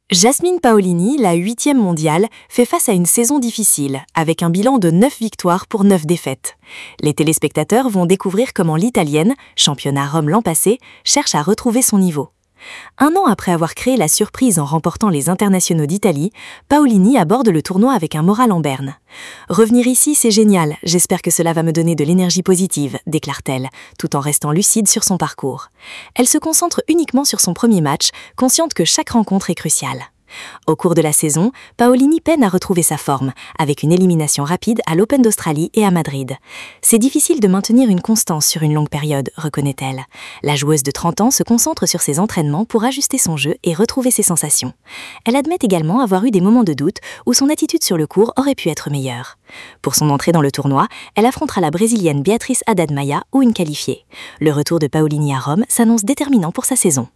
Jasmine Paolini, la 8e mondiale, fait face à une saison difficile, avec un bilan de 9 victoires pour 9 défaites. Les téléspectateurs vont découvrir comment l'Italienne, championne à Rome l'an passé, cherche à retrouver son niveau. Un an après avoir créé la surprise en remportant les internationaux d'Italie, Paolini aborde le tournoi avec un moral en berne. « Revenir ici, c'est génial, j'espère que cela va me donner de l'énergie positive », déclare-t-elle, tout en restant lucide sur son parcours. Elle se concentre uniquement sur son premier match, consciente que chaque rencontre est cruciale. Au cours de la saison, Paolini peine à retrouver sa forme, avec une élimination rapide à l'Open d'Australie et à Madrid. C'est difficile de maintenir une constance sur une longue période, reconnaît-elle. La joueuse de 30 ans se concentre sur ses entraînements pour ajuster son jeu et retrouver ses sensations. Elle admet également avoir eu des moments de doute où son attitude sur le court aurait pu être meilleure. Pour son entrée dans le tournoi, elle affrontera la Brésilienne Beatriz Haddad Maia ou une qualifiée. Le retour de Paolini à Rome s'annonce déterminant pour sa saison.